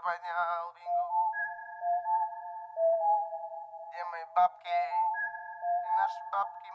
поднял бинго. Где мои бабки? Где наши бабки,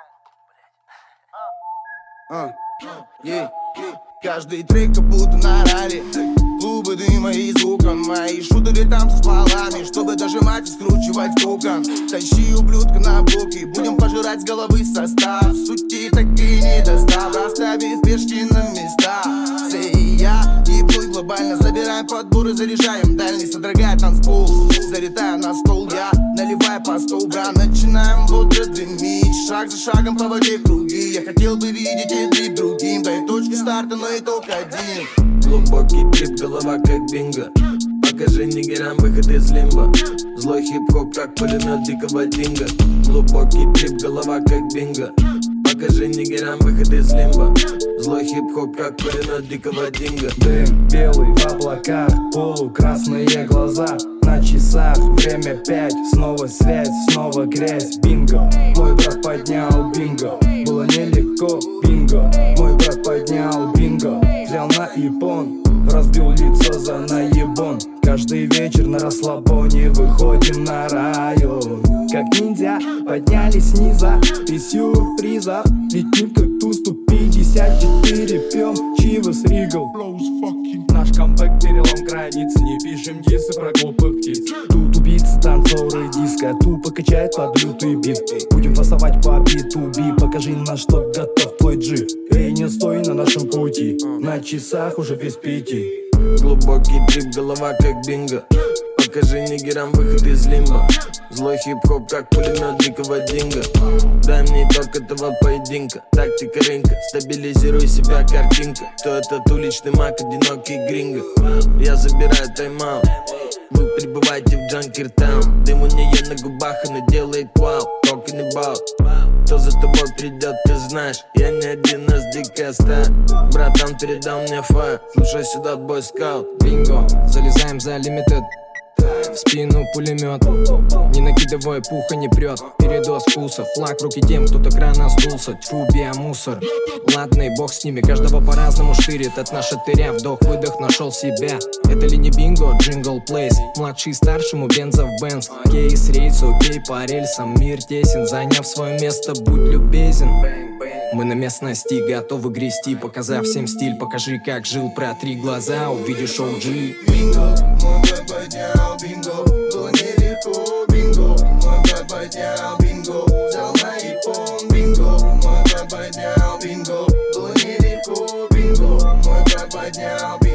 мэн? Каждый трек как будто на ралли. Клубы дыма и звука. Мои шутеры там со стволами, чтобы дожимать и скручивать кукон. Тащи ублюдка на буки, будем пожирать с головы состав. Сути такие недостав, расставив пешки на места. Все и я, и плыть глобально. Забираем подборы, заряжаем дальний, содрогает танцпол. Залетаю на стол я, наливаю по 100 грамм. Начинаем бодро дымить, шаг за шагом по воде круги. Я хотел бы видеть эти другим, дай точки старта, но итог один. Глубокий трип, голова как бинго. Покажи нигерам выход из лимба. Злой хип-хоп, как пулемет дикого динго. Глубокий трип, голова как бинго. Покажи нигерам выход из лимба. Злой хип-хоп, как пулемет дикого динго. Дым белый в облаках, полукрасные глаза. На часах время 5, снова связь, снова грязь. Бинго, мой брат поднял бинго. Было нелегко, бинго. Мой брат поднял бинго. Взял на ипон, разбил лицо за наебон. Каждый вечер на расслабоне выходим на район. Как ниндзя поднялись снизу, без сюрпризов. Летим как Ту-154, пьем Чивас Ригл. Наш камбэк перелом границы, не пишем дисы про глупых птиц. Тут убийцы, танцоры, диско, тупо качает под лютый бит. Будем фасовать по B2B, покажи на что готов твой G. Эй, не стой на нашем пути, на часах уже без 5. Глубокий трип, голова как бинго. Покажи нигерам выход из лимба. Злой хип-хоп, как пулемет дикого динго. Дай мне итог этого поединка. Тактика рынка, стабилизируй себя, картинка. Кто этот уличный маг, одинокий гринго? Я забираю тайм-аут. Вы прибываете в Джанкиртаун. Дым у нее на губах, она делает вау. Talking about. Кто за тобой придет, ты знаешь. Я не один, нас дикая стая. Братан, передал мне файл. Слушай сюда, бойскаут. Бинго, залезаем за лимитед. В спину пулемет, не накидывай, пуха не прет. Передоз вкуса, флаг в руки тем, кто так рано сдулся. Тьфу, биомусор, ладный, бог с ними. Каждого по-разному штырит, от нашего тыря. Вдох-выдох, нашел себя. Это ли не бинго, джингл плейс. Младший старшему, бенза в бенз. Кейс, рейс, окей, по рельсам. Мир тесен, заняв свое место, будь любезен. Мы на местности готовы грести, показав всем стиль. Покажи, как жил, протри глаза, увидишь OG. Бинго, мой брат поднял бинго. Было нелегко, бинго. Мой брат поднял бинго. Взял на ипон, бинго. Мой брат поднял бинго. Было нелегко, бинго. Мой брат поднял бинго.